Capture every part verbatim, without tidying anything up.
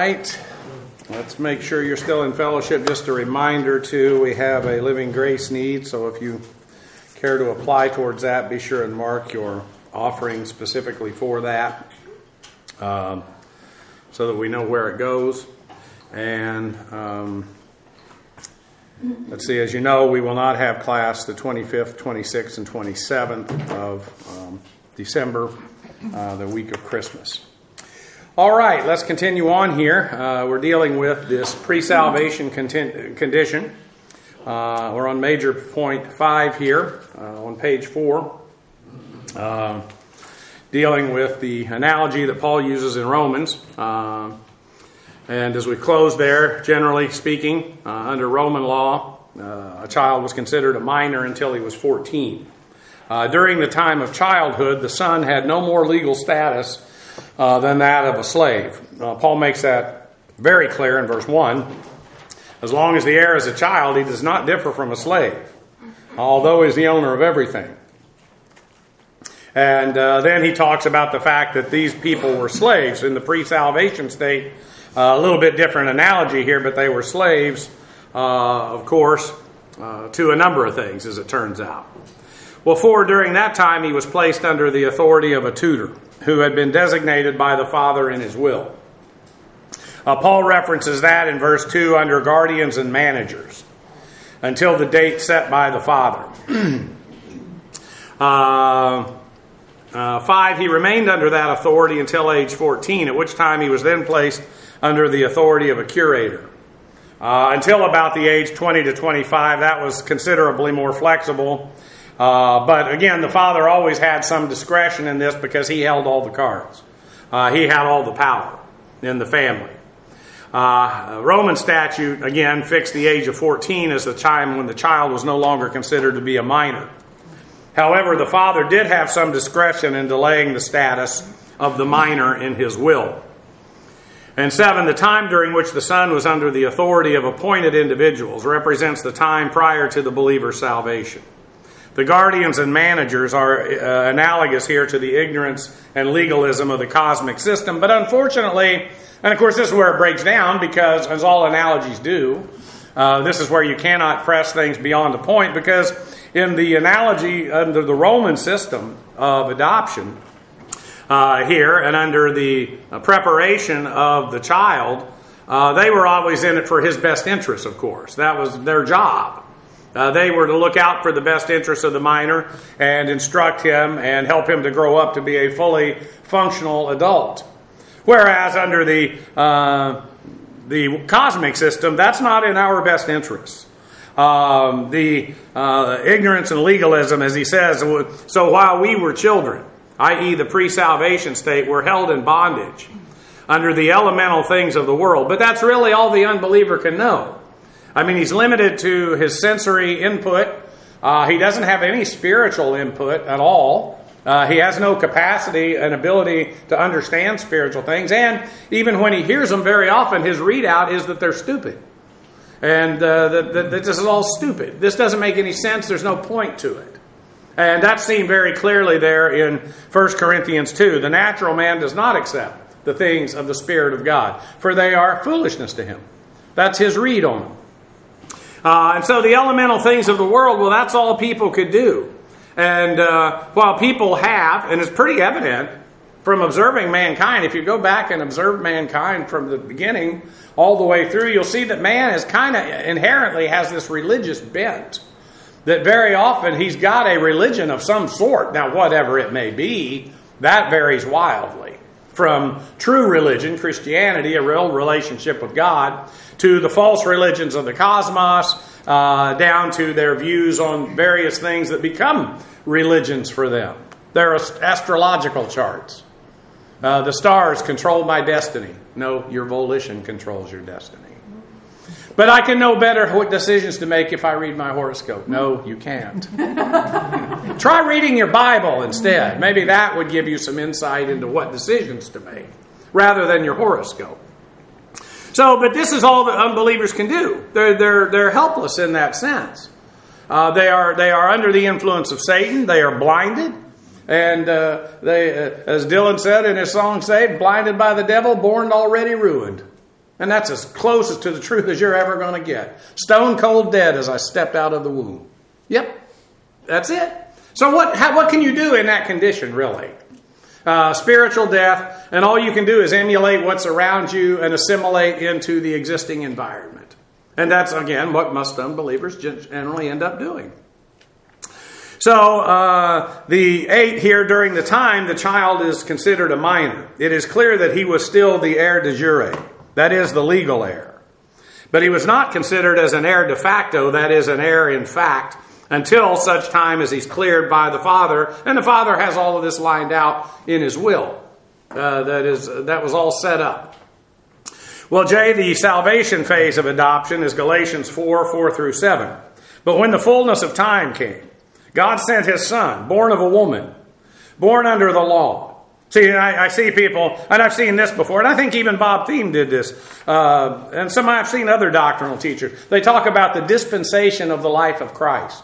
right. Let's make sure you're still in fellowship. Just a reminder, too, we have a Living Grace need, so if you care to apply towards that, be sure and mark your offering specifically for that, um, so that we know where it goes. And um, let's see, as you know, we will not have class the twenty-fifth, twenty-sixth, and twenty-seventh of um, December, uh, the week of Christmas. All right, let's continue on here. Uh, we're dealing with this pre-salvation contin- condition. Uh, we're on major point five here, uh, on page four, uh, dealing with the analogy that Paul uses in Romans. Uh, and as we close there, generally speaking, uh, under Roman law, uh, a child was considered a minor until he was fourteen. Uh, during the time of childhood, the son had no more legal status Uh, than that of a slave. Uh, Paul makes that very clear in verse one. As long as the heir is a child, he does not differ from a slave, although he is the owner of everything. And uh, then he talks about the fact that these people were slaves in the pre-salvation state. Uh, a little bit different analogy here, but they were slaves, uh, of course, uh, to a number of things, as it turns out. Well, for during that time, he was placed under the authority of a tutor who had been designated by the father in his will. Uh, Paul references that in verse two under guardians and managers until the date set by the father. uh, uh, five, he remained under that authority until age fourteen, at which time he was then placed under the authority of a curator. Uh, until about the age twenty to twenty-five, that was considerably more flexible. Uh, but again, the father always had some discretion in this because he held all the cards. Uh, he had all the power in the family. Uh, Roman statute, again, fixed the age of fourteen as the time when the child was no longer considered to be a minor. However, the father did have some discretion in delaying the status of the minor in his will. And seven, the time during which the son was under the authority of appointed individuals represents the time prior to the believer's salvation. The guardians and managers are uh, analogous here to the ignorance and legalism of the cosmic system. But unfortunately, and of course this is where it breaks down because, as all analogies do, uh, this is where you cannot press things beyond the point, because in the analogy under the Roman system of adoption uh, here and under the uh, preparation of the child, uh, they were always in it for his best interest, of course. That was their job. Uh, they were to look out for the best interests of the minor and instruct him and help him to grow up to be a fully functional adult. Whereas under the uh, the cosmic system, that's not in our best interests. Um, the uh, ignorance and legalism, as he says, so while we were children, that is the pre-salvation state, were held in bondage under the elemental things of the world. But that's really all the unbeliever can know. I mean, he's limited to his sensory input. Uh, he doesn't have any spiritual input at all. Uh, he has no capacity and ability to understand spiritual things. And even when he hears them, very often his readout is that they're stupid. And uh, that, that, that this is all stupid. This doesn't make any sense. There's no point to it. And that's seen very clearly there in First Corinthians two. The natural man does not accept the things of the Spirit of God, for they are foolishness to him. That's his read on them. Uh, and so the elemental things of the world, well, that's all people could do. And uh, while people have, and it's pretty evident from observing mankind, if you go back and observe mankind from the beginning all the way through, you'll see that man is kind of inherently has this religious bent. That very often he's got a religion of some sort. Now, whatever it may be, that varies wildly. From true religion, Christianity, a real relationship with God, to the false religions of the cosmos, uh, down to their views on various things that become religions for them. Their astrological charts. Uh, the stars control my destiny. No, your volition controls your destiny. But I can know better what decisions to make if I read my horoscope. No, you can't. Try reading your Bible instead. Maybe that would give you some insight into what decisions to make, rather than your horoscope. So, but this is all that unbelievers can do. They're they're they're helpless in that sense. Uh, they are they are under the influence of Satan. They are blinded, and uh, they, uh, as Dylan said in his song "Saved," blinded by the devil, born already ruined. And that's as close to the truth as you're ever going to get. Stone cold dead as I stepped out of the womb. Yep, that's it. So what, how, what can you do in that condition, really? Uh, spiritual death, and all you can do is emulate what's around you and assimilate into the existing environment. And that's, again, what most unbelievers generally end up doing. So, uh, the eight here, during the time the child is considered a minor, it is clear that he was still the heir de jure, that is, the legal heir. But he was not considered as an heir de facto, that is, an heir in fact, until such time as he's cleared by the father, and the father has all of this lined out in his will. Uh, that is, that was all set up. Well, Jay, the salvation phase of adoption is Galatians four, four through seven. But when the fullness of time came, God sent his son, born of a woman, born under the law. See, I, I see people, and I've seen this before, and I think even Bob Thiem did this, uh, and some I've seen other doctrinal teachers. They talk about the dispensation of the life of Christ.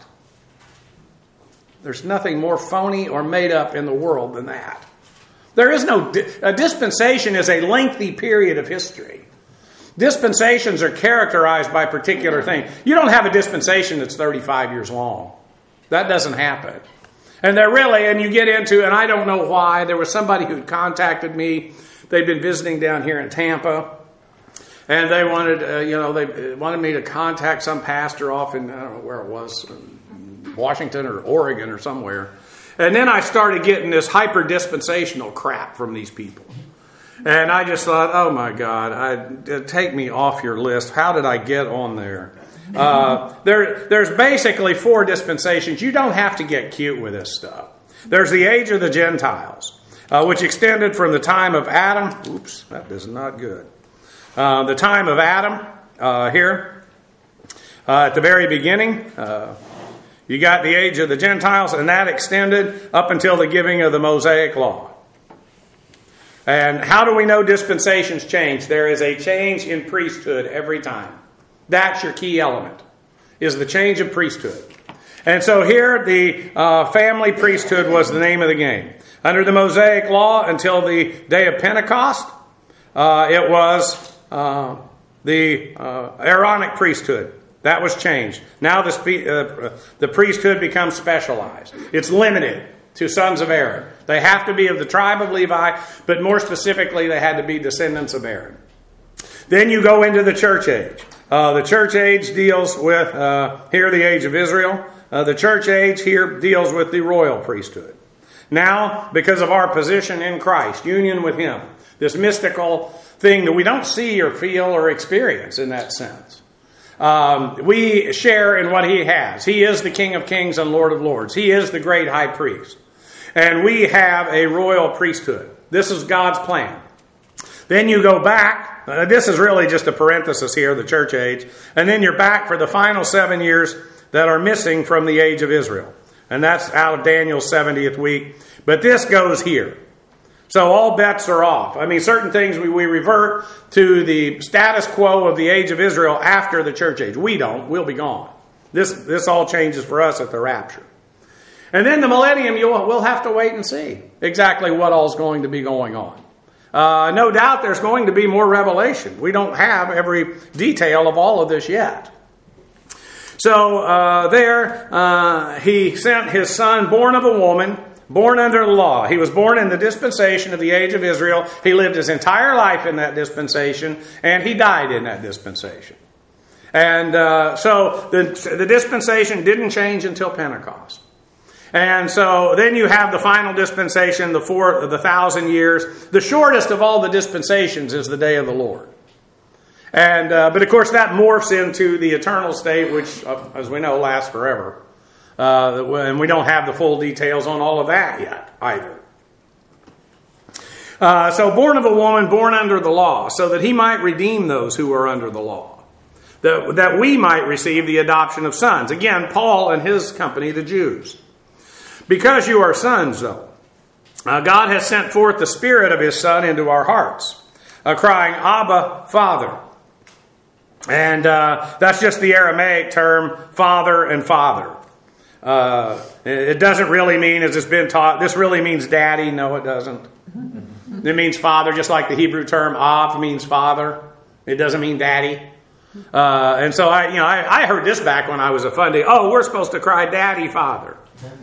There's nothing more phony or made up in the world than that. There is no, a dispensation is a lengthy period of history. Dispensations are characterized by particular things. You don't have a dispensation that's thirty-five years long. That doesn't happen. And they're really, and you get into, and I don't know why, there was somebody who contacted me. They'd been visiting down here in Tampa. And they wanted, uh, you know, they wanted me to contact some pastor off in, I don't know where it was, Washington or Oregon or somewhere. And then I started getting this hyper-dispensational crap from these people. And I just thought, oh my God, I, take me off your list. How did I get on there? Uh, there, there's basically four dispensations. You don't have to get cute with this stuff. There's the age of the Gentiles, uh, which extended from the time of Adam. Oops, that is not good. Uh, the time of Adam uh, here uh, at the very beginning. Uh, you got the age of the Gentiles, and that extended up until the giving of the Mosaic Law. And how do we know dispensations change? There is a change in priesthood every time. That's your key element, is the change of priesthood. And so here, the uh, family priesthood was the name of the game. Under the Mosaic Law, until the day of Pentecost, uh, it was uh, the uh, Aaronic priesthood. That was changed. Now the, spe- uh, the priesthood becomes specialized. It's limited to sons of Aaron. They have to be of the tribe of Levi, but more specifically, they had to be descendants of Aaron. Then you go into the church age. Uh, the church age deals with, uh, here, the age of Israel. Uh, the church age here deals with the royal priesthood. Now, because of our position in Christ, union with Him, this mystical thing that we don't see or feel or experience in that sense, um, we share in what He has. He is the King of Kings and Lord of Lords. He is the great high priest. And we have a royal priesthood. This is God's plan. Then you go back. Uh, this is really just a parenthesis here, the church age. And then you're back for the final seven years that are missing from the age of Israel. And that's out of Daniel's seventieth week. But this goes here. So all bets are off. I mean, certain things we, we revert to the status quo of the age of Israel after the church age. We don't. We'll be gone. This, this all changes for us at the rapture. And then the millennium, you'll, we'll have to wait and see exactly what all's going to be going on. Uh, no doubt there's going to be more revelation. We don't have every detail of all of this yet. So uh, there, uh, he sent his son, born of a woman, born under the law. He was born in the dispensation of the age of Israel. He lived his entire life in that dispensation, and he died in that dispensation. And uh, so the, the dispensation didn't change until Pentecost. And so then you have the final dispensation, the four, the thousand years. The shortest of all the dispensations is the day of the Lord. And uh, but of course that morphs into the eternal state, which, uh, as we know, lasts forever. Uh, and we don't have the full details on all of that yet either. Uh, so born of a woman, born under the law, so that he might redeem those who are under the law, that, that we might receive the adoption of sons. Again, Paul and his company, the Jews. Because you are sons, though, uh, God has sent forth the Spirit of His Son into our hearts, uh, crying, Abba, Father. And uh, that's just the Aramaic term, Father and Father. Uh, it doesn't really mean, as it's been taught, this really means daddy. No, it doesn't. It means father, just like the Hebrew term Av means father. It doesn't mean daddy. Uh, and so I, you know, I, I heard this back when I was a fundy. Oh, we're supposed to cry, "Daddy, Father."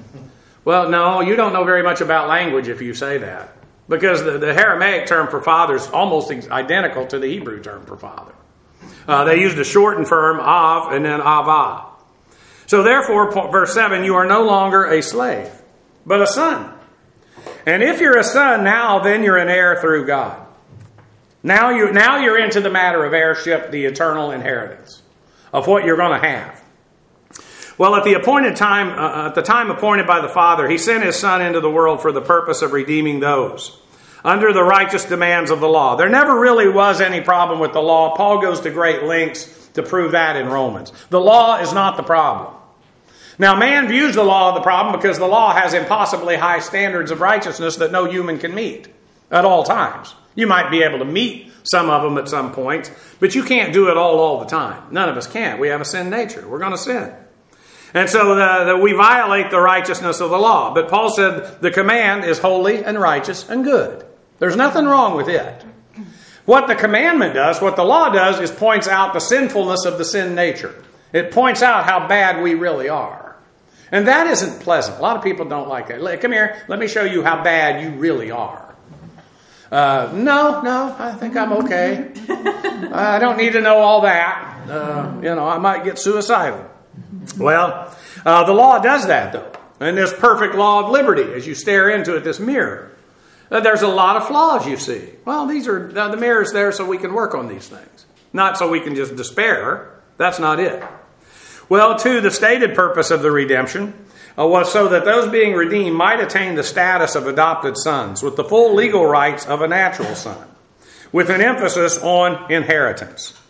Well, no, you don't know very much about language if you say that, because the, the Aramaic term for father is almost identical to the Hebrew term for father. Uh, they used a shortened form, av, and then ava. So therefore, verse seven, you are no longer a slave, but a son. And if you're a son now, then you're an heir through God. Now, you, now you're into the matter of heirship, the eternal inheritance of what you're going to have. Well, at the appointed time, uh, at the time appointed by the Father, He sent His Son into the world for the purpose of redeeming those under the righteous demands of the law. There never really was any problem with the law. Paul goes to great lengths to prove that in Romans. The law is not the problem. Now, man views the law as the problem because the law has impossibly high standards of righteousness that no human can meet at all times. You might be able to meet some of them at some points, but you can't do it all all the time. None of us can. We have a sin nature. We're going to sin. And so the, the, we violate the righteousness of the law. But Paul said the command is holy and righteous and good. There's nothing wrong with it. What the commandment does, what the law does, is points out the sinfulness of the sin nature. It points out how bad we really are. And that isn't pleasant. A lot of people don't like that. Come here, let me show you how bad you really are. Uh, no, no, I think I'm okay. I don't need to know all that. Uh, you know, I might get suicidal. Well, uh, the law does that, though. And this perfect law of liberty, as you stare into it, this mirror, uh, there's a lot of flaws you see. Well, these are uh, the mirror's there so we can work on these things. Not so we can just despair. That's not it. Well, too, the stated purpose of the redemption uh, was so that those being redeemed might attain the status of adopted sons with the full legal rights of a natural son, with an emphasis on inheritance.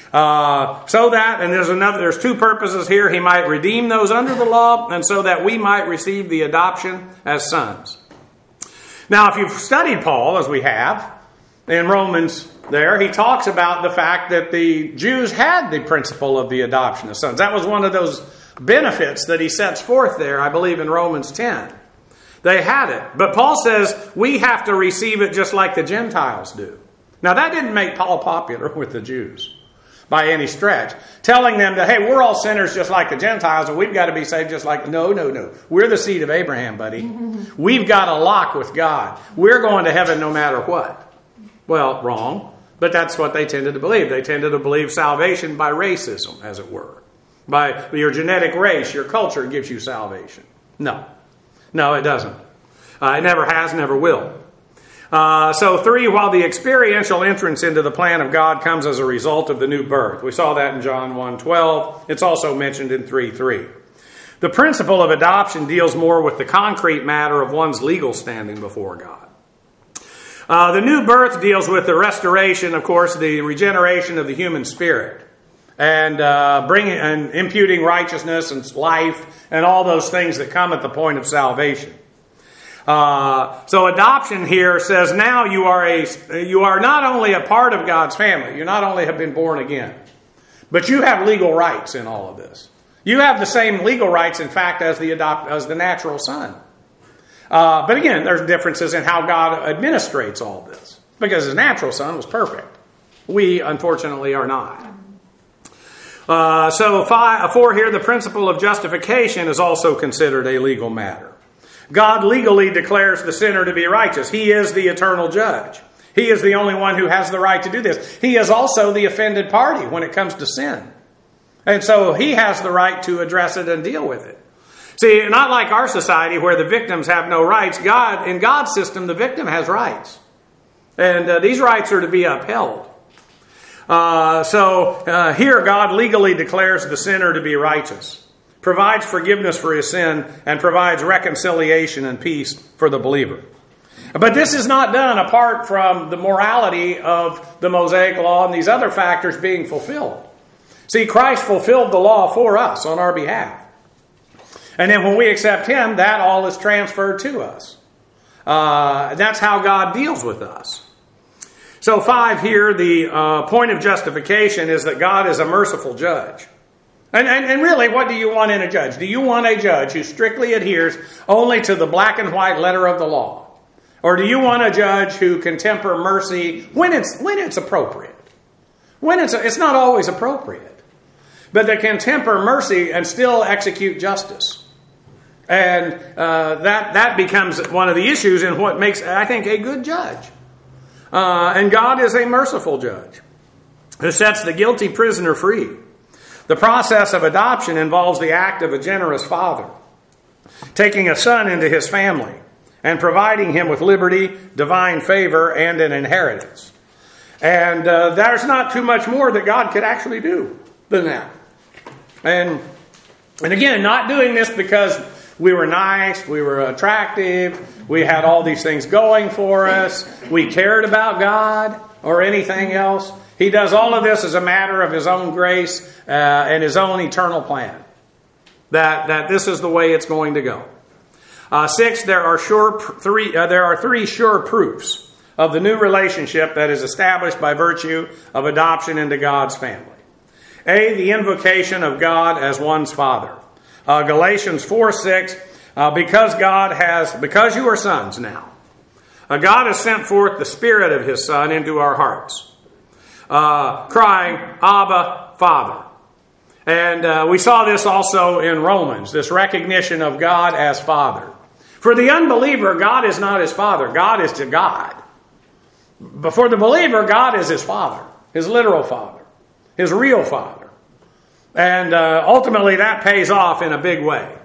Uh, so that, and there's another, there's two purposes here. He might redeem those under the law, and so that we might receive the adoption as sons. Now, if you've studied Paul, as we have, in Romans there, he talks about the fact that the Jews had the principle of the adoption of sons. That was one of those benefits that he sets forth there, I believe, in Romans ten. They had it. But Paul says we have to receive it just like the Gentiles do. Now, that didn't make Paul popular with the Jews by any stretch. Telling them that, hey, we're all sinners just like the Gentiles, and we've got to be saved just like... No, no, no. We're the seed of Abraham, buddy. We've got a lock with God. We're going to heaven no matter what. Well, wrong. But that's what they tended to believe. They tended to believe salvation by racism, as it were. By your genetic race, your culture gives you salvation. No. No, it doesn't. Uh, it never has, never will. Uh, so three, while the experiential entrance into the plan of God comes as a result of the new birth. We saw that in John one twelve. It's also mentioned in three three. The principle of adoption deals more with the concrete matter of one's legal standing before God. Uh, the new birth deals with the restoration, of course, the regeneration of the human spirit, and uh, bringing and imputing righteousness and life and all those things that come at the point of salvation. Uh, so adoption here says now you are a you are not only a part of God's family, you not only have been born again, but you have legal rights in all of this. You have the same legal rights, in fact, as the adopt as the natural son. Uh, but again, there's differences in how God administrates all this. Because his natural son was perfect. We, unfortunately, are not. Uh, so, five, four here, the principle of justification is also considered a legal matter. God legally declares the sinner to be righteous. He is the eternal judge. He is the only one who has the right to do this. He is also the offended party when it comes to sin. And so he has the right to address it and deal with it. See, not like our society where the victims have no rights. God, in God's system, the victim has rights. And uh, these rights are to be upheld. Uh, so uh, here God legally declares the sinner to be righteous, provides forgiveness for his sin, and provides reconciliation and peace for the believer. But this is not done apart from the morality of the Mosaic Law and these other factors being fulfilled. See, Christ fulfilled the law for us on our behalf. And then when we accept him, that all is transferred to us. Uh, that's how God deals with us. So five here, the uh, point of justification is that God is a merciful judge. And, and, and really, what do you want in a judge? Do you want a judge who strictly adheres only to the black and white letter of the law? Or do you want a judge who can temper mercy when it's, when it's appropriate? when it's, it's not always appropriate, but that can temper mercy and still execute justice. And uh, that, that becomes one of the issues in what makes, I think, a good judge. Uh, and God is a merciful judge who sets the guilty prisoner free. The process of adoption involves the act of a generous father taking a son into his family and providing him with liberty, divine favor, and an inheritance. And uh, there's not too much more that God could actually do than that. And, and again, not doing this because we were nice, we were attractive, we had all these things going for us, we cared about God or anything else. He does all of this as a matter of His own grace uh, and His own eternal plan. That, that this is the way it's going to go. Uh, six, there are sure pr- three. Uh, there are three sure proofs of the new relationship that is established by virtue of adoption into God's family. A, the invocation of God as one's Father. Uh, Galatians four six, uh, because God has, because you are sons now, uh, God has sent forth the Spirit of His Son into our hearts, uh, crying, Abba, Father. And uh, we saw this also in Romans, this recognition of God as Father. For the unbeliever, God is not his Father. God is to God. But for the believer, God is his Father, his literal Father, his real Father. And uh, ultimately that pays off in a big way.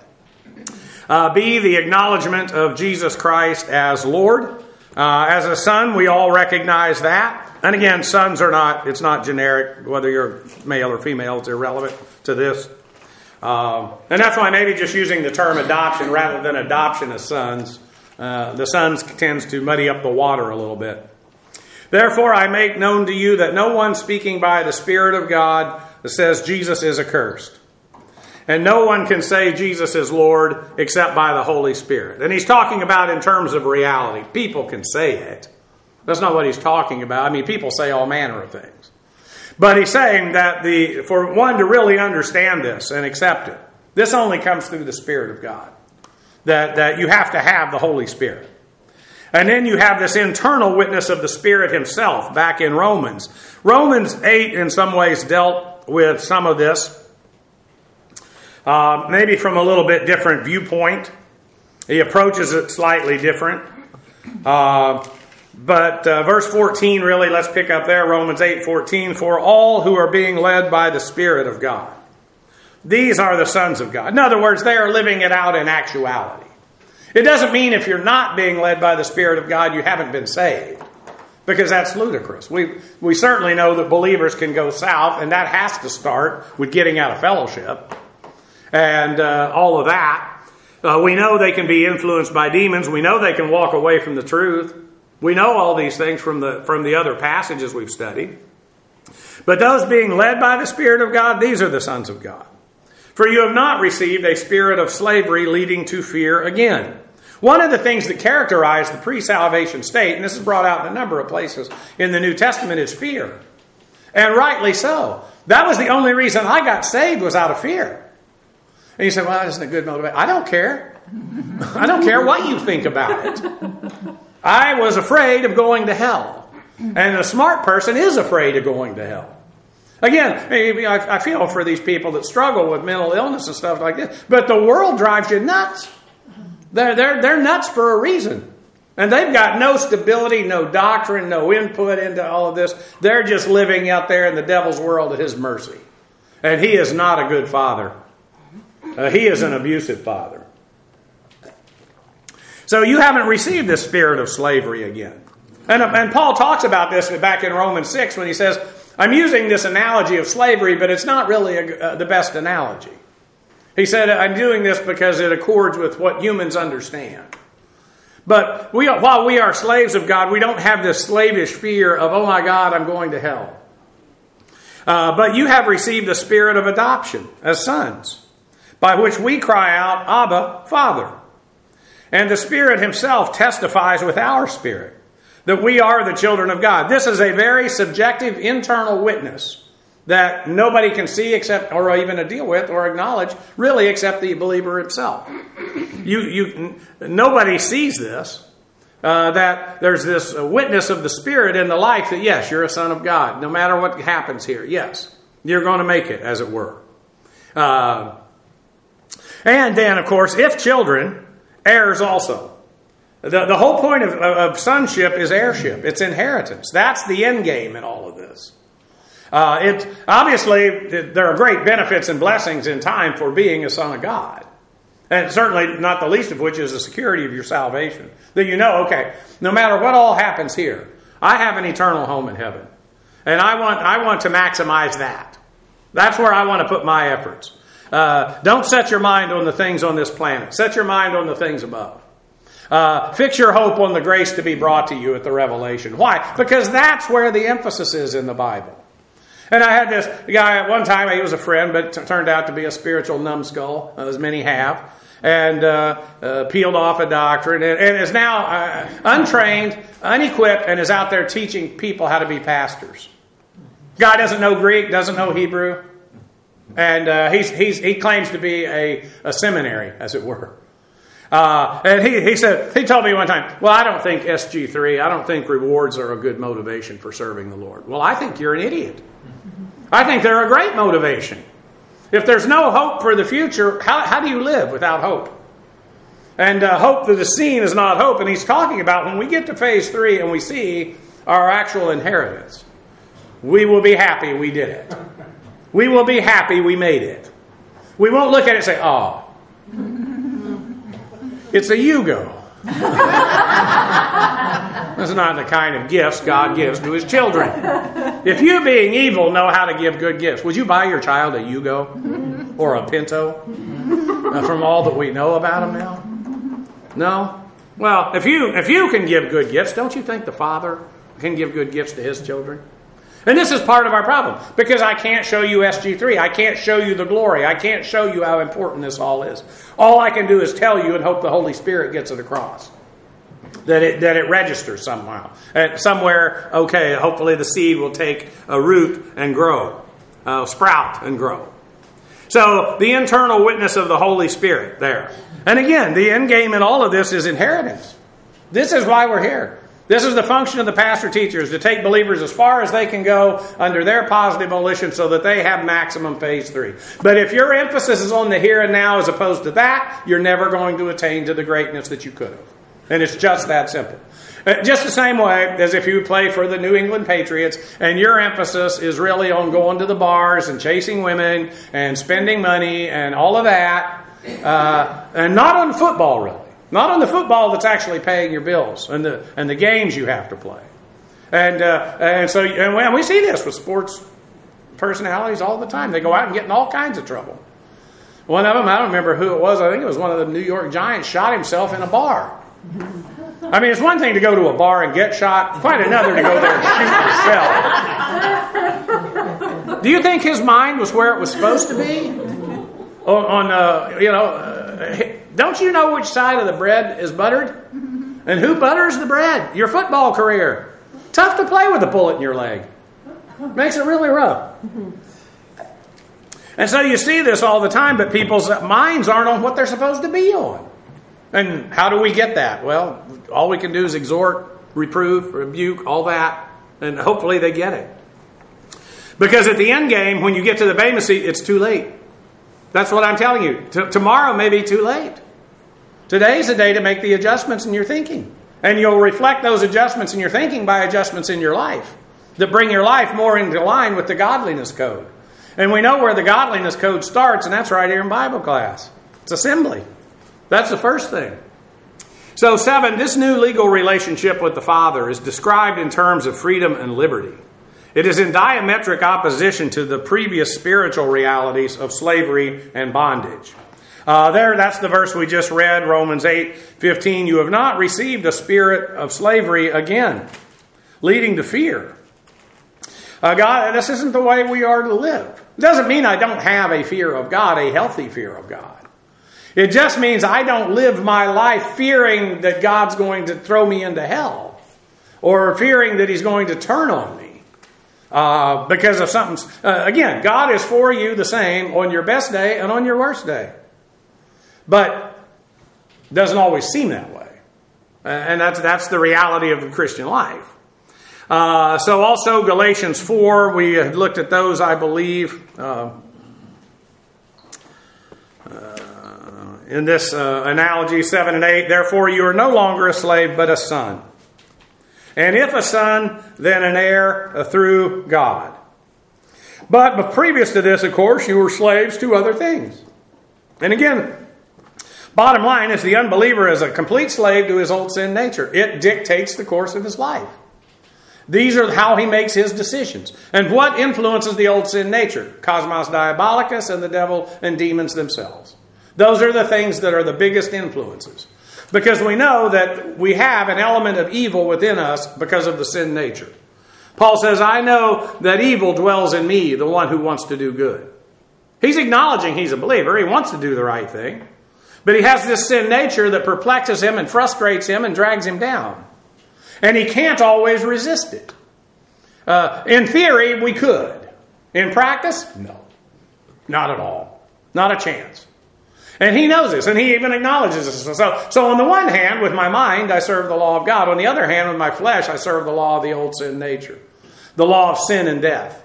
Uh, B, the acknowledgement of Jesus Christ as Lord. Uh, as a son, we all recognize that. And again, sons are not, it's not generic, whether you're male or female, it's irrelevant to this. Uh, and that's why maybe just using the term adoption rather than adoption of sons, uh, the sons tends to muddy up the water a little bit. Therefore, I make known to you that no one speaking by the Spirit of God says Jesus is accursed. And no one can say Jesus is Lord except by the Holy Spirit. And he's talking about in terms of reality. People can say it. That's not what he's talking about. I mean, people say all manner of things. But he's saying that the for one to really understand this and accept it, this only comes through the Spirit of God. That, that you have to have the Holy Spirit. And then you have this internal witness of the Spirit Himself back in Romans. Romans eight in some ways dealt with some of this. Uh, maybe from a little bit different viewpoint. He approaches it slightly different. Uh, but uh, verse fourteen, really, let's pick up there. Romans eight fourteen. For all who are being led by the Spirit of God, these are the sons of God. In other words, they are living it out in actuality. It doesn't mean if you're not being led by the Spirit of God, you haven't been saved. Because that's ludicrous. We, we certainly know that believers can go south, and that has to start with getting out of fellowship. And uh, all of that. Uh, we know they can be influenced by demons. We know they can walk away from the truth. We know all these things from the from the other passages we've studied. But those being led by the Spirit of God, these are the sons of God. For you have not received a spirit of slavery leading to fear again. One of the things that characterize the pre-salvation state, and this is brought out in a number of places in the New Testament, is fear. And rightly so. That was the only reason I got saved, was out of fear. And you say, well, that isn't a good motivation. I don't care. I don't care what you think about it. I was afraid of going to hell. And a smart person is afraid of going to hell. Again, maybe I feel for these people that struggle with mental illness and stuff like this. But the world drives you nuts. They're, they're, they're nuts for a reason. And they've got no stability, no doctrine, no input into all of this. They're just living out there in the devil's world at his mercy. And he is not a good father. Uh, he is an abusive father. So you haven't received this spirit of slavery again. And, and Paul talks about this back in Romans six when he says, I'm using this analogy of slavery, but it's not really a, uh, the best analogy. He said, I'm doing this because it accords with what humans understand. But we, while we are slaves of God, we don't have this slavish fear of, oh my God, I'm going to hell. Uh, but you have received the spirit of adoption as sons, by which we cry out, Abba, Father. And the Spirit Himself testifies with our spirit that we are the children of God. This is a very subjective internal witness that nobody can see except, or even deal with or acknowledge, really except the believer himself. You, you, nobody sees this, Uh, that there's this uh, witness of the Spirit in the life that, yes, you're a son of God. No matter what happens here, yes, you're going to make it, as it were. Uh, and then, of course, if children, heirs also. The, the whole point of, of sonship is heirship. It's inheritance. That's the end game in all of this. Uh, it obviously, there are great benefits and blessings in time for being a son of God. And certainly not the least of which is the security of your salvation. That you know, okay, no matter what all happens here, I have an eternal home in heaven. And I want I want to maximize that. That's where I want to put my efforts. Uh, don't set your mind on the things on this planet. Set your mind on the things above. Uh, fix your hope on the grace to be brought to you at the revelation. Why? Because that's where the emphasis is in the Bible. And I had this guy at one time, he was a friend, but t- turned out to be a spiritual numbskull, as many have, and uh, uh, peeled off a doctrine, and, and is now uh, untrained, unequipped, and is out there teaching people how to be pastors. Guy doesn't know Greek, doesn't know Hebrew, and uh, he's, he's, he claims to be a, a seminary, as it were. Uh, and he, he said, he told me one time, well, I don't think S G three, I don't think rewards are a good motivation for serving the Lord. Well, I think you're an idiot. I think they're a great motivation. If there's no hope for the future, how, how do you live without hope? And uh, hope that is seen is not hope. And he's talking about when we get to phase three and we see our actual inheritance, we will be happy we did it. We will be happy we made it. We won't look at it and say, oh, it's a Yugo. That's not the kind of gifts God gives to His children. If you, being evil, know how to give good gifts, would you buy your child a Yugo or a Pinto uh, from all that we know about them now? No? Well, if you if you can give good gifts, don't you think the Father can give good gifts to His children? And this is part of our problem, because I can't show you S G three. I can't show you the glory. I can't show you how important this all is. All I can do is tell you and hope the Holy Spirit gets it across. That it that it registers somehow. And somewhere, okay, hopefully the seed will take a root and grow, uh, sprout and grow. So the internal witness of the Holy Spirit there. And again, the end game in all of this is inheritance. This is why we're here. This is the function of the pastor-teacher, is to take believers as far as they can go under their positive volition so that they have maximum phase three. But if your emphasis is on the here and now as opposed to that, you're never going to attain to the greatness that you could have. And it's just that simple. Just the same way as if you play for the New England Patriots and your emphasis is really on going to the bars and chasing women and spending money and all of that, uh, and not on football really. Not on the football that's actually paying your bills and the and the games you have to play. And uh, and so and we see this with sports personalities all the time. They go out and get in all kinds of trouble. One of them, I don't remember who it was. I think it was one of the New York Giants, shot himself in a bar. I mean, it's one thing to go to a bar and get shot. Quite another to go there and shoot yourself. Do you think his mind was where it was supposed to be? On, on uh, you know... Uh, Don't you know which side of the bread is buttered? And who butters the bread? Your football career. Tough to play with a bullet in your leg. Makes it really rough. And so you see this all the time, but people's minds aren't on what they're supposed to be on. And how do we get that? Well, all we can do is exhort, reprove, rebuke, all that, and hopefully they get it. Because at the end game, when you get to the Bema seat, it's too late. That's what I'm telling you. T- tomorrow may be too late. Today's the day to make the adjustments in your thinking. And you'll reflect those adjustments in your thinking by adjustments in your life that bring your life more into line with the godliness code. And we know where the godliness code starts, and that's right here in Bible class. It's assembly. That's the first thing. So seven, this new legal relationship with the Father is described in terms of freedom and liberty. It is in diametric opposition to the previous spiritual realities of slavery and bondage. Uh, there, that's the verse we just read, Romans eight fifteen. You have not received a spirit of slavery again, leading to fear. Uh, God, this isn't the way we are to live. It doesn't mean I don't have a fear of God, a healthy fear of God. It just means I don't live my life fearing that God's going to throw me into hell, or fearing that He's going to turn on me. Uh, because of something. Uh, again, God is for you the same on your best day and on your worst day. But it doesn't always seem that way. And that's, that's the reality of the Christian life. Uh, so also Galatians four, we had looked at those, I believe, uh, uh, in this uh, analogy, seven and eight. Therefore you are no longer a slave, but a son. And if a son, then an heir uh, through God. But, but previous to this, of course, you were slaves to other things. And again, bottom line is the unbeliever is a complete slave to his old sin nature. It dictates the course of his life. These are how he makes his decisions. And what influences the old sin nature? Cosmos diabolicus and the devil and demons themselves. Those are the things that are the biggest influences. Because we know that we have an element of evil within us because of the sin nature. Paul says, I know that evil dwells in me, the one who wants to do good. He's acknowledging he's a believer. He wants to do the right thing. But he has this sin nature that perplexes him and frustrates him and drags him down. And he can't always resist it. Uh, in theory, we could. In practice, no. Not at all. Not a chance. And he knows this, and he even acknowledges this. So, so on the one hand, with my mind, I serve the law of God. On the other hand, with my flesh, I serve the law of the old sin nature. The law of sin and death.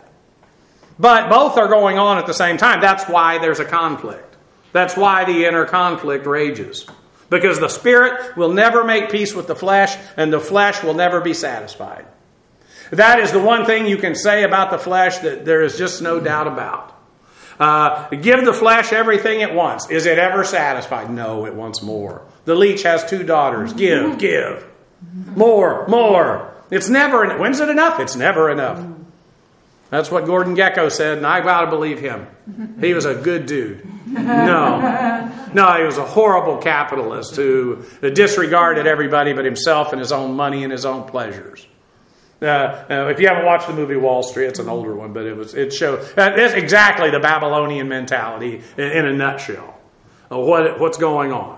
But both are going on at the same time. That's why there's a conflict. That's why the inner conflict rages. Because the spirit will never make peace with the flesh, and the flesh will never be satisfied. That is the one thing you can say about the flesh that there is just no doubt about. Uh, give the flesh everything it wants. Is it ever satisfied? No, it wants more. The leech has two daughters. Give, give. More, more. It's never enough. When's it enough? It's never enough. That's what Gordon Gekko said, and I got to believe him. He was a good dude. No. No, he was a horrible capitalist who disregarded everybody but himself and his own money and his own pleasures. Uh, uh, if you haven't watched the movie Wall Street, it's an older one, but it was it showed uh, it's exactly the Babylonian mentality in, in a nutshell of what what's going on.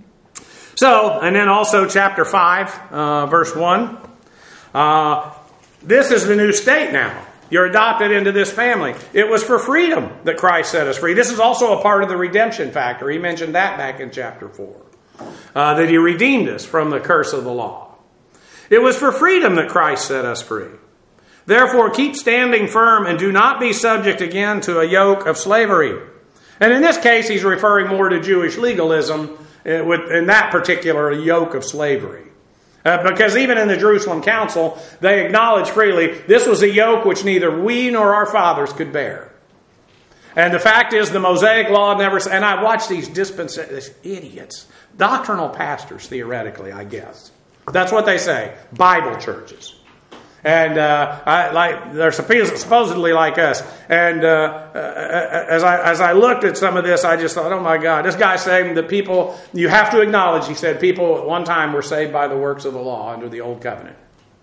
So, and then also chapter five, uh, verse one. Uh, this is the new state now. You're adopted into this family. It was for freedom that Christ set us free. This is also a part of the redemption factor. He mentioned that back in chapter four, uh, that He redeemed us from the curse of the law. It was for freedom that Christ set us free. Therefore, keep standing firm and do not be subject again to a yoke of slavery. And in this case, he's referring more to Jewish legalism in that particular yoke of slavery. Uh, because even in the Jerusalem Council, they acknowledge freely this was a yoke which neither we nor our fathers could bear. And the fact is, the Mosaic Law never... And I watch these dispensarians, idiots, doctrinal pastors, theoretically, I guess. That's what they say. Bible churches. And uh, I, like they're supposedly like us. And uh, as I as I looked at some of this, I just thought, oh my God, this guy's saying that people, you have to acknowledge, he said, people at one time were saved by the works of the law under the old covenant.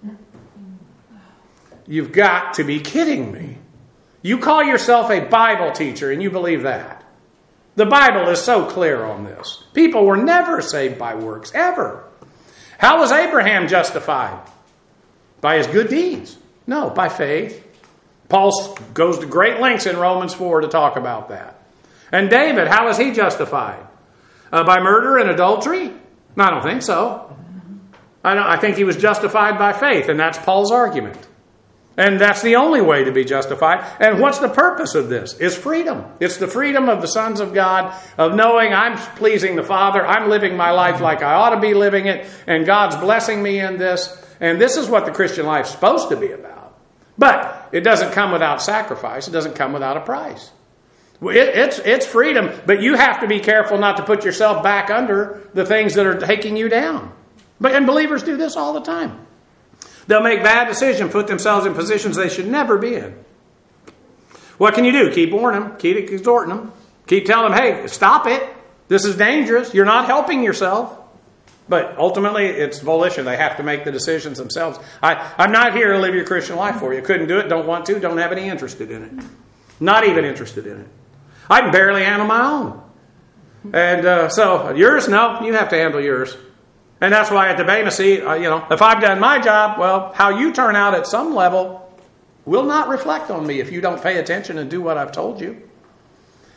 You've got to be kidding me. You call yourself a Bible teacher and you believe that. The Bible is so clear on this. People were never saved by works, ever. How was Abraham justified? By his good deeds? No, by faith. Paul goes to great lengths in Romans four to talk about that. And David, how was he justified? Uh, by murder and adultery? No, I don't think so. I, don't, I think he was justified by faith, and that's Paul's argument. And that's the only way to be justified. And what's the purpose of this? It's freedom. It's the freedom of the sons of God, of knowing I'm pleasing the Father, I'm living my life like I ought to be living it, and God's blessing me in this. And this is what the Christian life's supposed to be about. But it doesn't come without sacrifice. It doesn't come without a price. It, it's, it's freedom, but you have to be careful not to put yourself back under the things that are taking you down. But and believers do this all the time. They'll make bad decisions, put themselves in positions they should never be in. What can you do? Keep warning them. Keep exhorting them. Keep telling them, hey, stop it. This is dangerous. You're not helping yourself. But ultimately, it's volition. They have to make the decisions themselves. I, I'm not here to live your Christian life for you. Couldn't do it, don't want to, don't have any interest in it. Not even interested in it. I can barely handle my own. And uh, so, yours? No, you have to handle yours. And that's why at the Bema seat, uh, you know, if I've done my job, well, how you turn out at some level will not reflect on me if you don't pay attention and do what I've told you.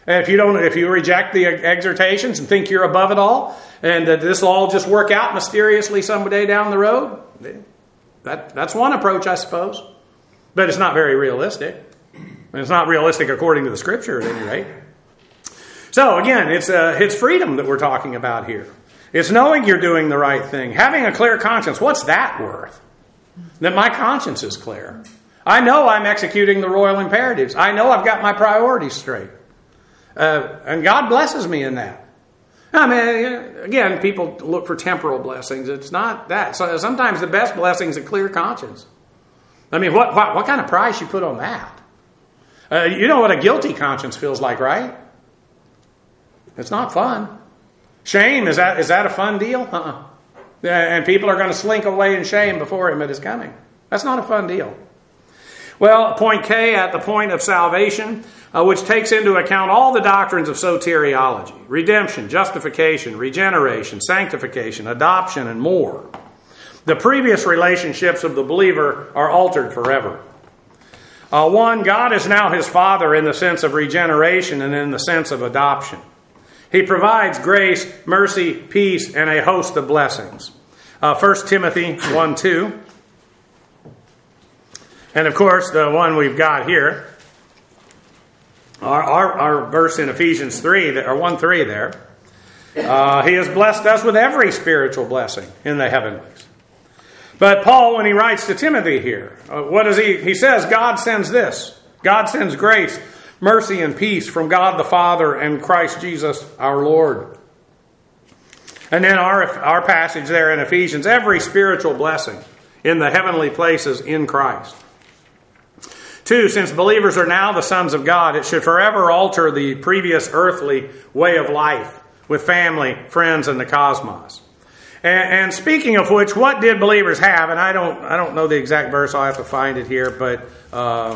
And if you don't, if you reject the exhortations and think you're above it all, and that this will all just work out mysteriously someday down the road, that that's one approach, I suppose. But it's not very realistic. And it's not realistic according to the Scripture, at any rate. So again, it's uh, it's freedom that we're talking about here. It's knowing you're doing the right thing, having a clear conscience. What's that worth? That my conscience is clear. I know I'm executing the royal imperatives. I know I've got my priorities straight. Uh, and God blesses me in that. I mean, again, people look for temporal blessings. It's not that. So sometimes the best blessing is a clear conscience. I mean, what what, what kind of price you put on that? Uh, you know what a guilty conscience feels like, right? It's not fun. Shame, is that is that a fun deal? Uh-uh. And people are going to slink away in shame before Him at His coming. That's not a fun deal. Well, point K, at the point of salvation, uh, which takes into account all the doctrines of soteriology: redemption, justification, regeneration, sanctification, adoption, and more. The previous relationships of the believer are altered forever. Uh, one, God is now his Father in the sense of regeneration and in the sense of adoption. He provides grace, mercy, peace, and a host of blessings. Uh, First Timothy one two. And of course, the one we've got here, our, our, our verse in Ephesians three, or one three there. Uh, he has blessed us with every spiritual blessing in the heavenlies. But Paul, when he writes to Timothy here, uh, what does he? He says, God sends this. God sends grace, mercy, and peace from God the Father and Christ Jesus our Lord. And then our, our passage there in Ephesians, every spiritual blessing in the heavenly places in Christ. Two, since believers are now the sons of God, it should forever alter the previous earthly way of life with family, friends, and the cosmos. And, and speaking of which, what did believers have? And I don't, I don't know the exact verse. I'll have to find it here. But uh,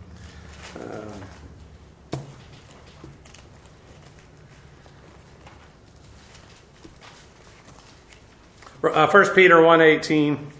uh, First Peter one eighteen.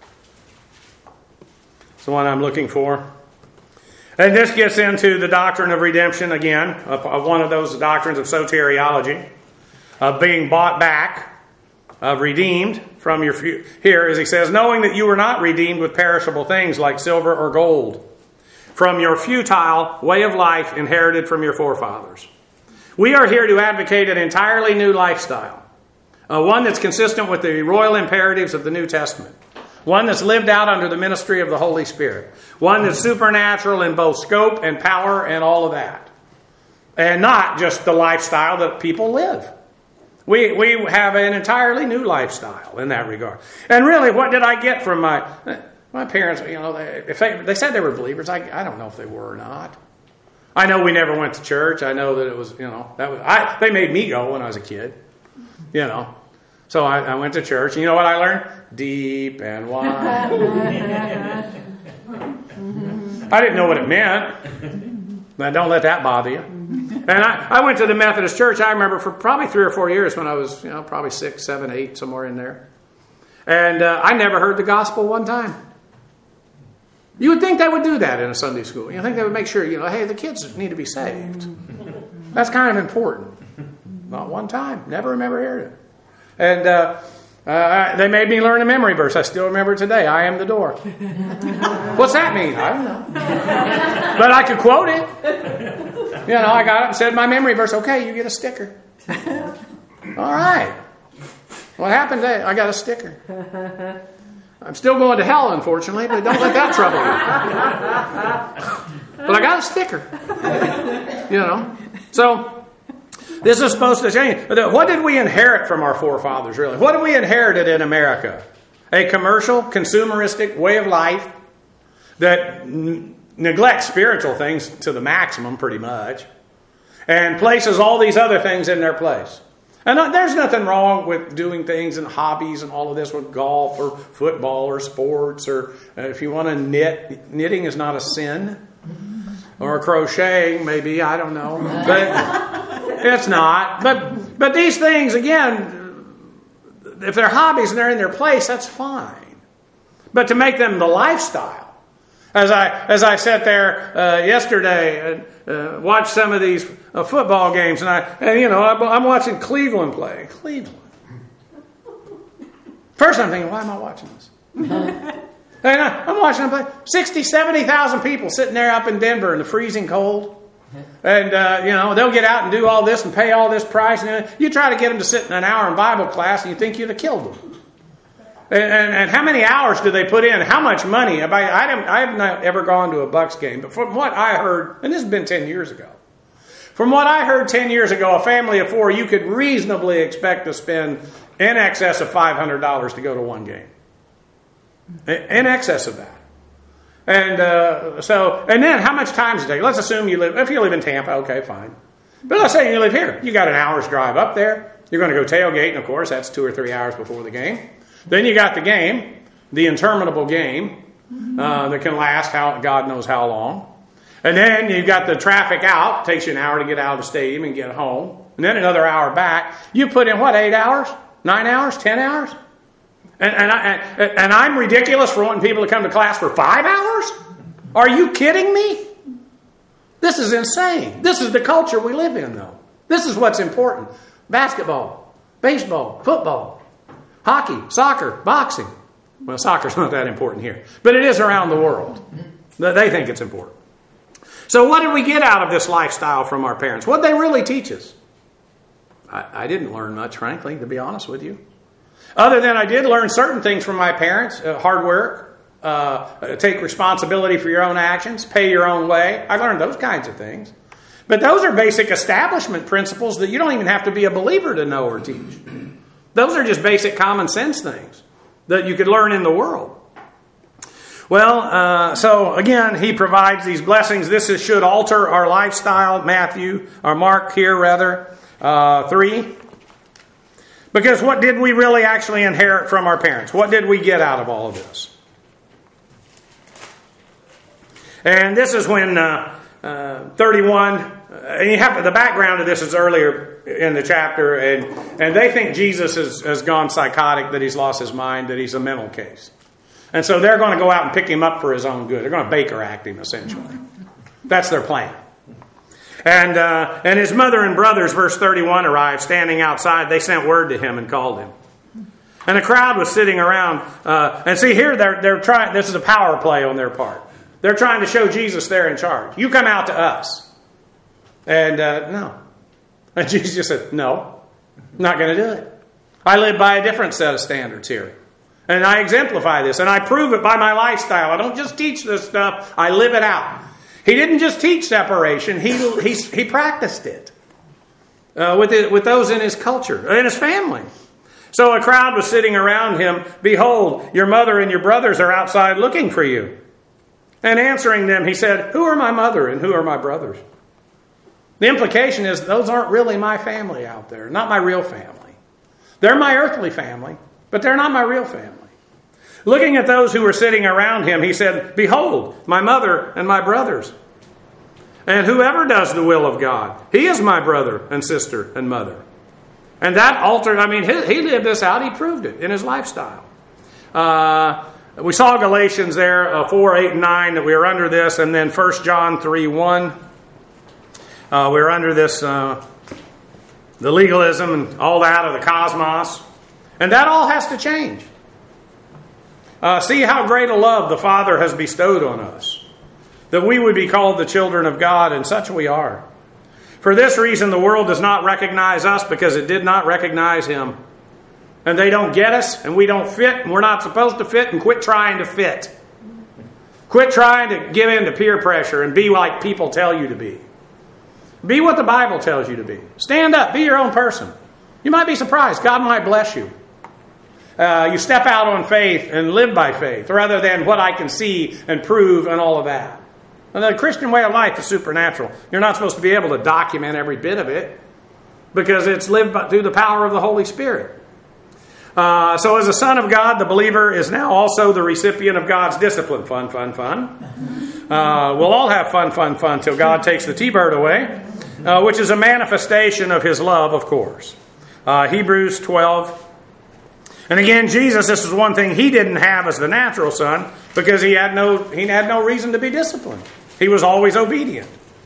It's the one I'm looking for. And this gets into the doctrine of redemption again, of one of those doctrines of soteriology, of being bought back, of redeemed from your... Here, as he says, knowing that you were not redeemed with perishable things like silver or gold, from your futile way of life inherited from your forefathers. We are here to advocate an entirely new lifestyle, uh, one that's consistent with the royal imperatives of the New Testament. One that's lived out under the ministry of the Holy Spirit. One that's supernatural in both scope and power and all of that. And not just the lifestyle that people live. We we have an entirely new lifestyle in that regard. And really, what did I get from my my parents? You know, they, if they, they said they were believers, I, I don't know if they were or not. I know we never went to church. I know that it was, you know, that was I. They made me go when I was a kid. You know. So I, I went to church. And you know what I learned? Deep and wide. I didn't know what it meant. But don't let that bother you. And I, I went to the Methodist church, I remember, for probably three or four years when I was, you know, probably six, seven, eight, somewhere in there. And uh, I never heard the gospel one time. You would think they would do that in a Sunday school. You think they would make sure, you know, hey, the kids need to be saved. That's kind of important. Not one time. Never remember hearing it. And uh, uh, they made me learn a memory verse. I still remember it today. I am the door. What's that mean? I don't know. But I could quote it. You know, I got up and said my memory verse. Okay, you get a sticker. All right. What happened today? I got a sticker. I'm still going to hell, unfortunately, but don't let that trouble you. But I got a sticker. You know. So... this is supposed to change. What did we inherit from our forefathers, really? What have we inherited in America? A commercial, consumeristic way of life that n- neglects spiritual things to the maximum, pretty much, and places all these other things in their place. And uh, there's nothing wrong with doing things and hobbies and all of this with golf or football or sports, or uh, if you want to knit, knitting is not a sin. Or crocheting, maybe, I don't know. But it's not. But but these things, again, if they're hobbies and they're in their place, that's fine. But to make them the lifestyle As I as I sat there uh, yesterday and uh, watched some of these uh, football games, and I and you know I'm, I'm watching Cleveland play. Cleveland. First, I'm thinking, why am I watching this? And I, I'm watching them play. sixty, seventy thousand people sitting there up in Denver in the freezing cold, and uh, you know they'll get out and do all this and pay all this price. And you try to get them to sit in an hour in Bible class, and you think you'd have killed them. And, and, and how many hours do they put in? How much money? I, I, haven't, I have not ever gone to a Bucks game, but from what I heard, and this has been ten years ago, from what I heard ten years ago, a family of four, you could reasonably expect to spend in excess of five hundred dollars to go to one game. In excess of that. And uh, so, and then how much time does it take? Let's assume you live, if you live in Tampa, okay, fine. But let's say you live here. You got an hour's drive up there. You're going to go tailgating, of course, that's two or three hours before the game. Then you got the game, the interminable game uh, that can last how God knows how long. And then you've got the traffic out. It takes you an hour to get out of the stadium and get home. And then another hour back. You put in, what, eight hours? Nine hours? Ten hours? And, and, I, and, and I'm ridiculous for wanting people to come to class for five hours? Are you kidding me? This is insane. This is the culture we live in, though. This is what's important. Basketball, baseball, football. Hockey, soccer, boxing. Well, soccer's not that important here. But it is around the world. They think it's important. So what did we get out of this lifestyle from our parents? What did they really teach us? I, I didn't learn much, frankly, to be honest with you. Other than I did learn certain things from my parents. Uh, hard work. Uh, take responsibility for your own actions. Pay your own way. I learned those kinds of things. But those are basic establishment principles that you don't even have to be a believer to know or teach. Those are just basic common sense things that you could learn in the world. Well, uh, so again, he provides these blessings. This is, should alter our lifestyle. Matthew, or Mark here rather, uh, three. Because what did we really actually inherit from our parents? What did we get out of all of this? And this is when uh, uh, thirty-one... And you have the background of this is earlier in the chapter, and, and they think Jesus has, has gone psychotic, that he's lost his mind, that he's a mental case. And so they're going to go out and pick him up for his own good. They're going to Baker act him, essentially. That's their plan. And uh, and his mother and brothers, verse thirty-one, arrived, standing outside. They sent word to him and called him. And a crowd was sitting around. Uh, and see, here they're they're trying. This is a power play on their part. They're trying to show Jesus they're in charge. You come out to us. And uh, no. And Jesus just said, no, I'm not going to do it. I live by a different set of standards here. And I exemplify this. And I prove it by my lifestyle. I don't just teach this stuff. I live it out. He didn't just teach separation. He he, he practiced it uh, with it, with those in his culture, in his family. So a crowd was sitting around him. Behold, your mother and your brothers are outside looking for you. And answering them, he said, who are my mother and who are my brothers? The implication is those aren't really my family out there, not my real family. They're my earthly family, but they're not my real family. Looking at those who were sitting around him, he said, behold, my mother and my brothers. And whoever does the will of God, he is my brother and sister and mother. And that altered, I mean, he, he lived this out. He proved it in his lifestyle. Uh, we saw Galatians there, uh, four, eight, and nine, that we were under this. And then First John three, one. Uh, we're under this, uh, the legalism and all that of the cosmos. And that all has to change. Uh, see how great a love the Father has bestowed on us, that we would be called the children of God, and such we are. For this reason, the world does not recognize us because it did not recognize Him. And they don't get us, and we don't fit, and we're not supposed to fit, and quit trying to fit. Quit trying to give in to peer pressure and be like people tell you to be. Be what the Bible tells you to be. Stand up. Be your own person. You might be surprised. God might bless you. Uh, you step out on faith and live by faith rather than what I can see and prove and all of that. And the Christian way of life is supernatural. You're not supposed to be able to document every bit of it because it's lived by, through the power of the Holy Spirit. Uh, so as a son of God, the believer is now also the recipient of God's discipline. Fun, fun, fun. Uh, we'll all have fun, fun, fun till God takes the T-bird away, uh, which is a manifestation of His love, of course. Uh, Hebrews twelve. And again, Jesus, this is one thing he didn't have as the natural son, because he had no he had no reason to be disciplined. He was always obedient.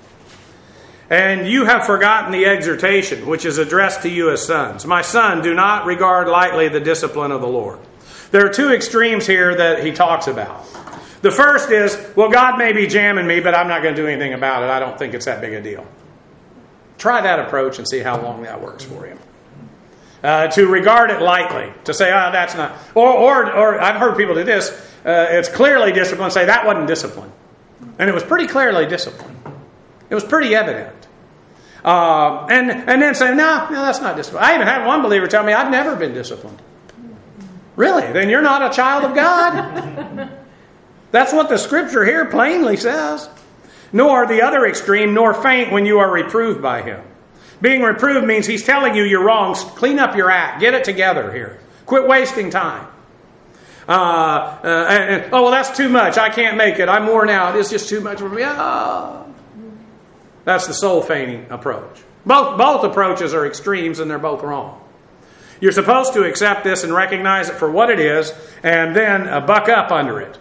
And you have forgotten the exhortation, which is addressed to you as sons. My son, do not regard lightly the discipline of the Lord. There are two extremes here that he talks about. The first is, well, God may be jamming me, but I'm not going to do anything about it. I don't think it's that big a deal. Try that approach and see how long that works for you. Uh, to regard it lightly, to say, oh, that's not, or, or, or I've heard people do this, uh, it's clearly discipline, say that wasn't discipline. And it was pretty clearly discipline. It was pretty evident. Uh, and, and then say, no, no, that's not discipline. I even had one believer tell me, I've never been disciplined. Really? Then you're not a child of God? That's what the scripture here plainly says. Nor the other extreme, nor faint when you are reproved by him. Being reproved means he's telling you you're wrong. Clean up your act. Get it together here. Quit wasting time. Uh, uh, and, and, oh, well, that's too much. I can't make it. I'm worn out. It's just too much for me. Oh. That's the soul fainting approach. Both, both approaches are extremes and they're both wrong. You're supposed to accept this and recognize it for what it is and then uh, buck up under it.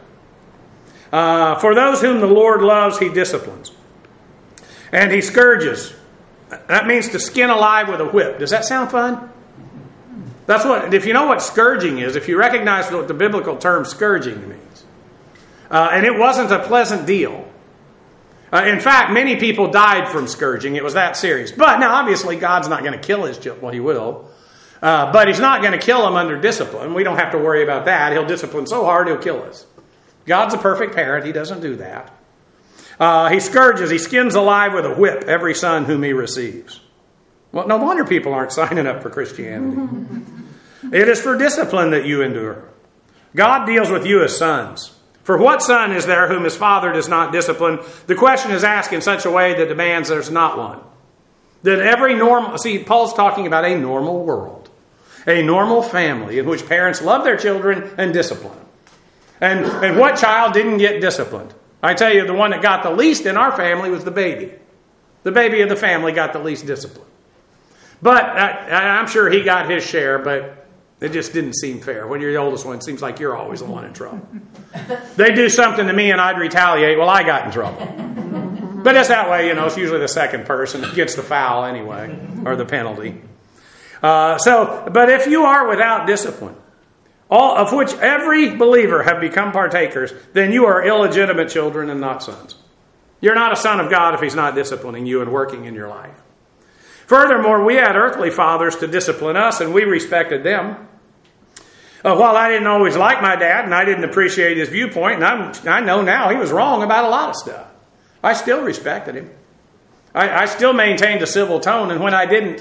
Uh, for those whom the Lord loves, he disciplines. And he scourges. That means to skin alive with a whip. Does that sound fun? That's what, if you know what scourging is, if you recognize what the biblical term scourging means. Uh, and it wasn't a pleasant deal. Uh, in fact, many people died from scourging. It was that serious. But now, obviously, God's not going to kill his children. Well, he will. Uh, but he's not going to kill them under discipline. We don't have to worry about that. He'll discipline so hard, he'll kill us. God's a perfect parent. He doesn't do that. Uh, he scourges, he skins alive with a whip every son whom he receives. Well, no wonder people aren't signing up for Christianity. It is for discipline that you endure. God deals with you as sons. For what son is there whom his father does not discipline? The question is asked in such a way that demands there's not one. That every normal, see, Paul's talking about a normal world. A normal family in which parents love their children and discipline them. And, and what child didn't get disciplined? I tell you, the one that got the least in our family was the baby. The baby of the family got the least discipline. But I, I'm sure he got his share, but it just didn't seem fair. When you're the oldest one, it seems like you're always the one in trouble. They do something to me and I'd retaliate. Well, I got in trouble. But it's that way, you know, it's usually the second person that gets the foul anyway, or the penalty. Uh, so, but if you are without discipline, all of which every believer have become partakers, then you are illegitimate children and not sons. You're not a son of God if he's not disciplining you and working in your life. Furthermore, we had earthly fathers to discipline us, and we respected them. Uh, while I didn't always like my dad, and I didn't appreciate his viewpoint, and I'm, I know now he was wrong about a lot of stuff, I still respected him. I, I still maintained a civil tone, and when I didn't,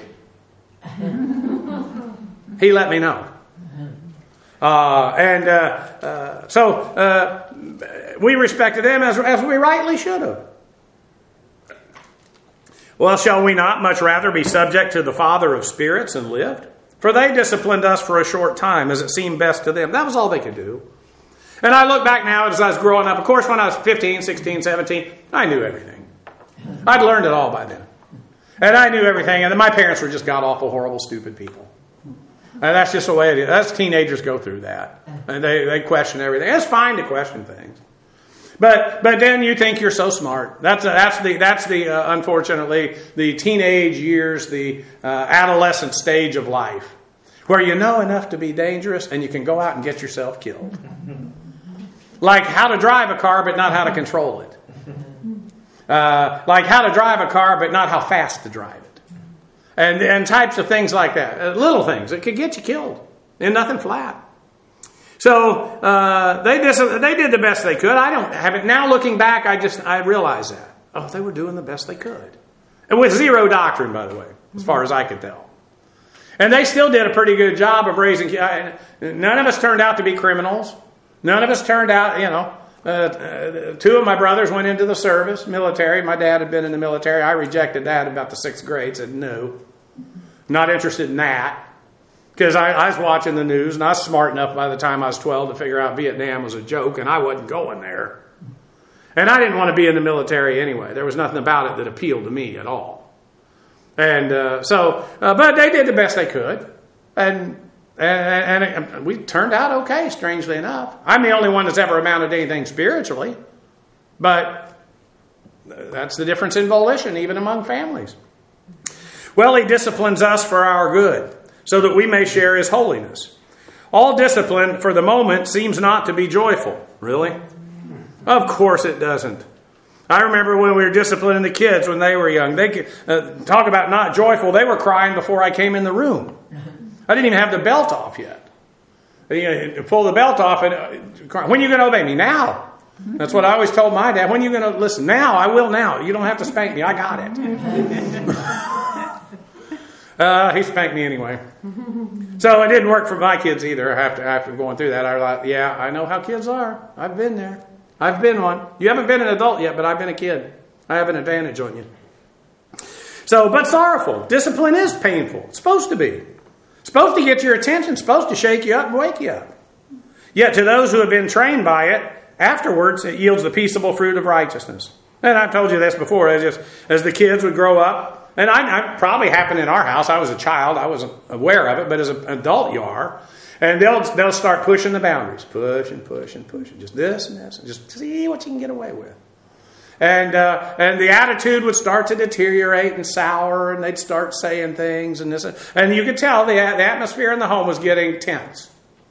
he let me know. Uh, and uh, uh, so uh, we respected them as, as we rightly should have. Well, shall we not much rather be subject to the Father of spirits and lived? For they disciplined us for a short time as it seemed best to them. That was all they could do. And I look back now as I was growing up. Of course, when I was fifteen, sixteen, seventeen, I knew everything. I'd learned it all by then. And I knew everything. And then my parents were just god-awful, horrible, stupid people. And that's just the way it is. That's teenagers go through that. And they, they question everything. It's fine to question things. But but then you think you're so smart. That's a, that's the that's the uh, unfortunately the teenage years, the uh, adolescent stage of life, where you know enough to be dangerous and you can go out and get yourself killed. Like how to drive a car but not how to control it. Uh, like how to drive a car but not how fast to drive it. And and types of things like that. Uh, little things that could get you killed. And nothing flat. So uh, they did, they did the best they could. I don't have it now. Looking back, I just I realize that oh, they were doing the best they could, and with zero doctrine, by the way, as far as I could tell. And they still did a pretty good job of raising. None of us turned out to be criminals. None of us turned out, you know. Uh, uh, two of my brothers went into the service, military. My dad had been in the military. I rejected that about the sixth grade. Said no, not interested in that. Because I, I was watching the news, and I was smart enough by the time I was twelve to figure out Vietnam was a joke, and I wasn't going there. And I didn't want to be in the military anyway. There was nothing about it that appealed to me at all. And uh, so, uh, but they did the best they could. And And, and, and we turned out okay, strangely enough. I'm the only one that's ever amounted to anything spiritually. But that's the difference in volition, even among families. Well, he disciplines us for our good, so that we may share his holiness. All discipline, for the moment, seems not to be joyful. Really? Of course it doesn't. I remember when we were disciplining the kids when they were young. They uh, talk about not joyful. They were crying before I came in the room. I didn't even have the belt off yet. You know, pull the belt off and uh, when are you going to obey me? Now. That's what I always told my dad. When are you going to listen? Now. I will now. You don't have to spank me. I got it. uh, he spanked me anyway. So it didn't work for my kids either. After, after going through that, I was like, yeah, I know how kids are. I've been there. I've been one. You haven't been an adult yet, but I've been a kid. I have an advantage on you. So, but sorrowful. Discipline is painful. It's supposed to be. It's supposed to get your attention. It's supposed to shake you up and wake you up. Yet to those who have been trained by it, afterwards it yields the peaceable fruit of righteousness. And I've told you this before. As, just, as the kids would grow up, and I, I probably happened in our house. I was a child. I wasn't aware of it, but as an adult you are. And they'll they'll start pushing the boundaries. Push and push and push. And just this and this. And just see what you can get away with. And uh, and the attitude would start to deteriorate and sour. And they'd start saying things. And this. And you could tell the, the atmosphere in the home was getting tense.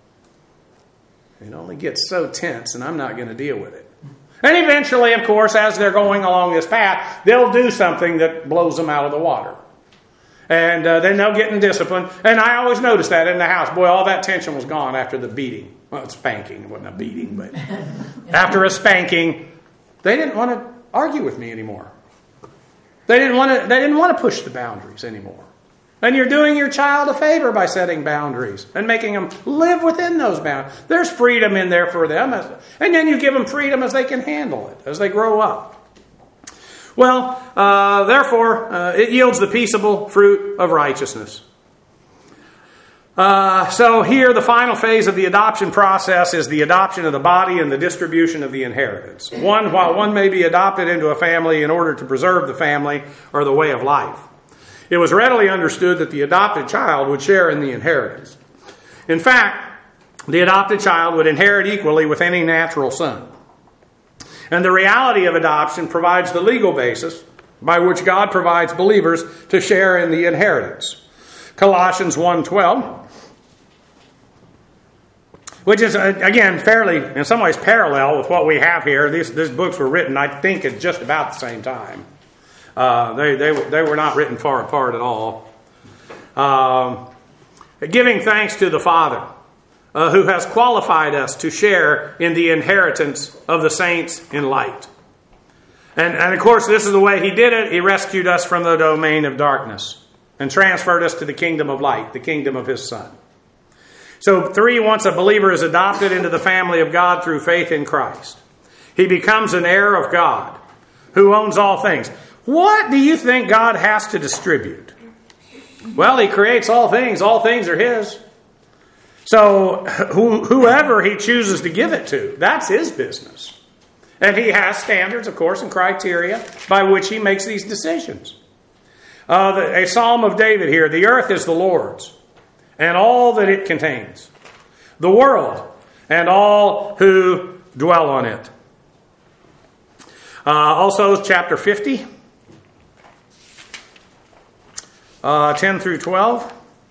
It only gets so tense. And I'm not going to deal with it. And eventually, of course, as they're going along this path, they'll do something that blows them out of the water. And uh, then they'll get in discipline. And I always noticed that in the house. Boy, all that tension was gone after the beating. Well, spanking. It wasn't a beating, but after a spanking, they didn't want to argue with me anymore. They didn't want to, they didn't want to push the boundaries anymore. And you're doing your child a favor by setting boundaries and making them live within those boundaries. There's freedom in there for them. As, and then you give them freedom as they can handle it, as they grow up. Well, uh, therefore, uh, it yields the peaceable fruit of righteousness. Uh, so here, the final phase of the adoption process is the adoption of the body and the distribution of the inheritance. One, while one may be adopted into a family in order to preserve the family or the way of life, it was readily understood that the adopted child would share in the inheritance. In fact, the adopted child would inherit equally with any natural son. And the reality of adoption provides the legal basis by which God provides believers to share in the inheritance. Colossians one twelve, which is, again, fairly, in some ways, parallel with what we have here. These, these books were written, I think, at just about the same time. Uh, they, they, they were not written far apart at all. Um, giving thanks to the Father, Uh, who has qualified us to share in the inheritance of the saints in light. And, and of course, this is the way he did it. He rescued us from the domain of darkness and transferred us to the kingdom of light, the kingdom of his Son. So three, once a believer is adopted into the family of God through faith in Christ, he becomes an heir of God who owns all things. What do you think God has to distribute? Well, he creates all things. All things are his. So whoever he chooses to give it to, that's his business. And he has standards, of course, and criteria by which he makes these decisions. Uh, the, a Psalm of David here, the earth is the Lord's, and all that it contains. The world, and all who dwell on it. Uh, also, chapter fifty, uh, ten through twelve.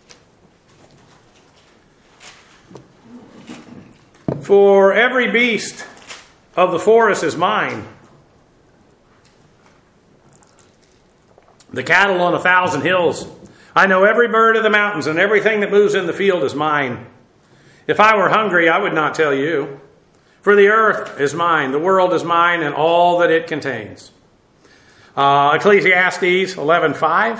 For every beast of the forest is mine. The cattle on a thousand hills. I know every bird of the mountains, and everything that moves in the field is mine. If I were hungry, I would not tell you. For the earth is mine, the world is mine, and all that it contains. Uh, Ecclesiastes eleven five.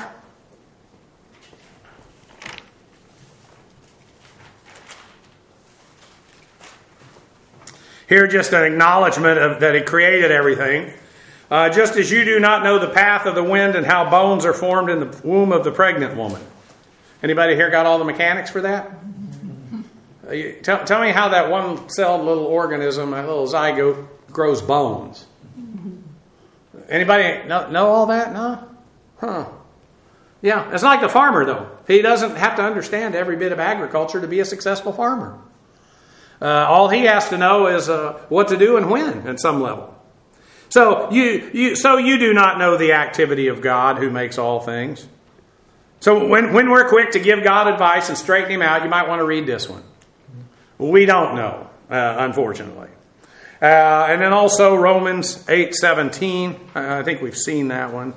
Here, just an acknowledgement of that he created everything. Uh, just as you do not know the path of the wind and how bones are formed in the womb of the pregnant woman. Anybody here got all the mechanics for that? Uh, you, tell, tell me how that one-celled little organism, that little zygote, grows bones. Anybody know, know all that? No? Huh. Yeah, it's like the farmer, though. He doesn't have to understand every bit of agriculture to be a successful farmer. Uh, all he has to know is uh, what to do and when at some level. So you, you, so you do not know the activity of God who makes all things. So when, when we're quick to give God advice and straighten him out, you might want to read this one. We don't know, uh, unfortunately. Uh, and then also Romans eight seventeen. I think we've seen that one.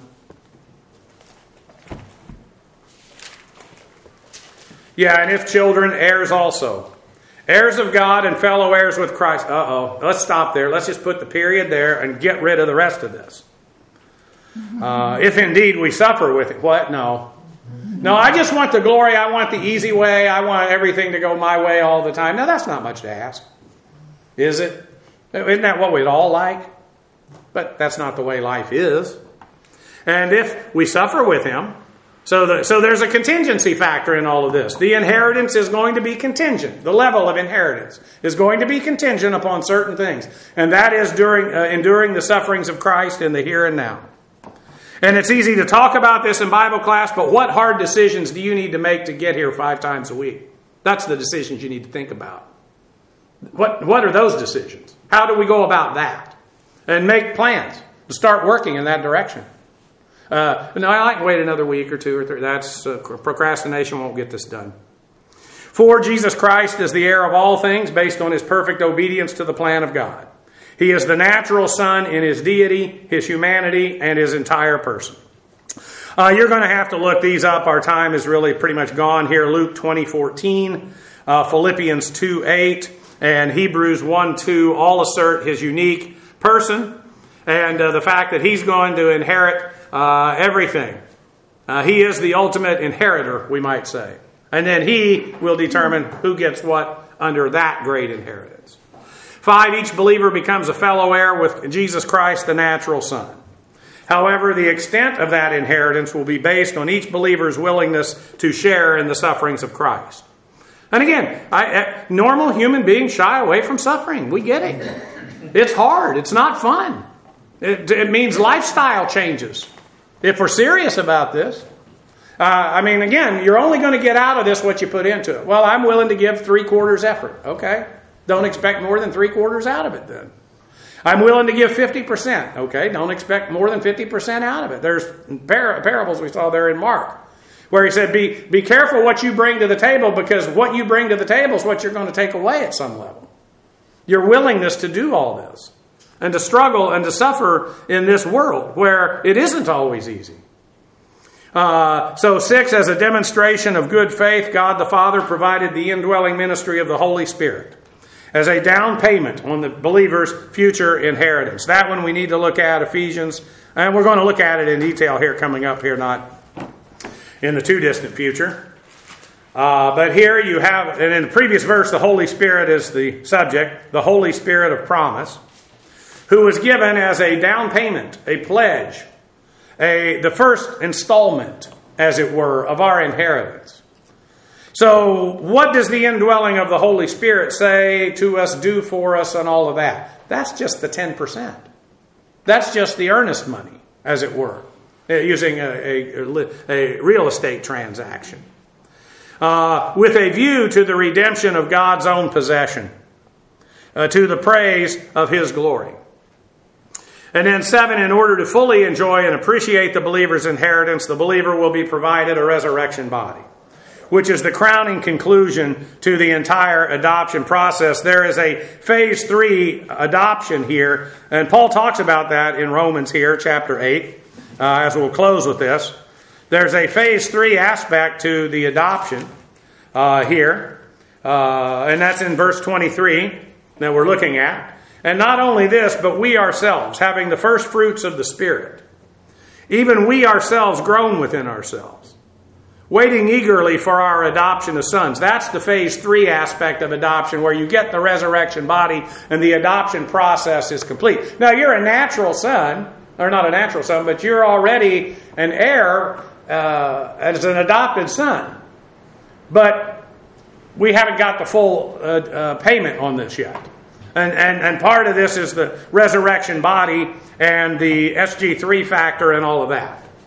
Yeah, and if children, heirs also. Heirs of God and fellow heirs with Christ. Uh-oh. Let's stop there. Let's just put the period there and get rid of the rest of this. Uh, if indeed we suffer with it. What? No. No, I just want the glory. I want the easy way. I want everything to go my way all the time. Now, that's not much to ask. Is it? Isn't that what we'd all like? But that's not the way life is. And if we suffer with him, so, the, so there's a contingency factor in all of this. The inheritance is going to be contingent. The level of inheritance is going to be contingent upon certain things. And that is during uh, enduring the sufferings of Christ in the here and now. And it's easy to talk about this in Bible class, but what hard decisions do you need to make to get here five times a week? That's the decisions you need to think about. What, what are those decisions? How do we go about that? And make plans to start working in that direction. Uh, no, I like to wait another week or two or three. That's uh, procrastination won't get this done. For Jesus Christ is the heir of all things based on his perfect obedience to the plan of God. He is the natural Son in his deity, his humanity, and his entire person. Uh, you're going to have to look these up. Our time is really pretty much gone here. Luke twenty fourteen, uh, Philippians two eight, and Hebrews one two all assert his unique person and uh, the fact that he's going to inherit uh, everything. Uh, he is the ultimate inheritor, we might say. And then he will determine who gets what under that great inheritance. Five, each believer becomes a fellow heir with Jesus Christ, the natural Son. However, the extent of that inheritance will be based on each believer's willingness to share in the sufferings of Christ. And again, I, I, normal human beings shy away from suffering. We get it. It's hard. It's not fun. It, it means lifestyle changes. If we're serious about this. Uh, I mean, again, you're only going to get out of this what you put into it. Well, I'm willing to give three quarters effort. Okay. Don't expect more than three quarters out of it then. I'm willing to give fifty percent. Okay, don't expect more than fifty percent out of it. There's par- parables we saw there in Mark where he said, be, be careful what you bring to the table because what you bring to the table is what you're going to take away at some level. Your willingness to do all this and to struggle and to suffer in this world where it isn't always easy. Uh, so six, as a demonstration of good faith, God the Father provided the indwelling ministry of the Holy Spirit as a down payment on the believer's future inheritance. That one we need to look at, Ephesians, and we're going to look at it in detail here coming up here, not in the too distant future. Uh, but here you have, and in the previous verse, the Holy Spirit is the subject, the Holy Spirit of promise, who was given as a down payment, a pledge, a the first installment, as it were, of our inheritance. So what does the indwelling of the Holy Spirit say to us, do for us, and all of that? That's just the ten percent. That's just the earnest money, as it were, using a, a, a real estate transaction. Uh, with a view to the redemption of God's own possession, uh, to the praise of his glory. And then seven, in order to fully enjoy and appreciate the believer's inheritance, the believer will be provided a resurrection body, which is the crowning conclusion to the entire adoption process. There is a phase three adoption here, and Paul talks about that in Romans here, chapter eight, uh, as we'll close with this. There's a phase three aspect to the adoption uh, here, uh, and that's in verse twenty-three that we're looking at. And not only this, but we ourselves, having the first fruits of the Spirit, even we ourselves groan within ourselves, waiting eagerly for our adoption as sons. That's the phase three aspect of adoption, where you get the resurrection body and the adoption process is complete. Now, you're a natural son, or not a natural son, but you're already an heir uh, as an adopted son. But we haven't got the full uh, uh, payment on this yet. And, and and part of this is the resurrection body and the S G three factor and all of that.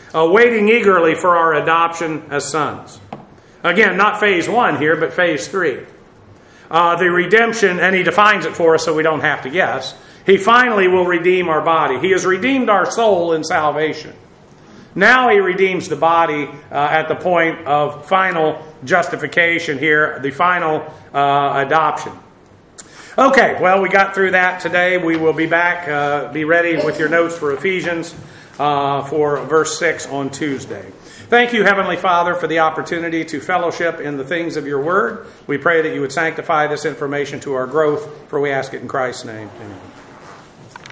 uh, waiting eagerly for our adoption as sons. Again, not phase one here, but phase three. Uh, the redemption, and he defines it for us so we don't have to guess. He finally will redeem our body. He has redeemed our soul in salvation. Now he redeems the body uh, at the point of final justification here, the final uh, adoption. Okay, well, we got through that today. We will be back. Uh, be ready with your notes for Ephesians uh, for verse six on Tuesday. Thank you, Heavenly Father, for the opportunity to fellowship in the things of your word. We pray that you would sanctify this information to our growth, for we ask it in Christ's name. Amen.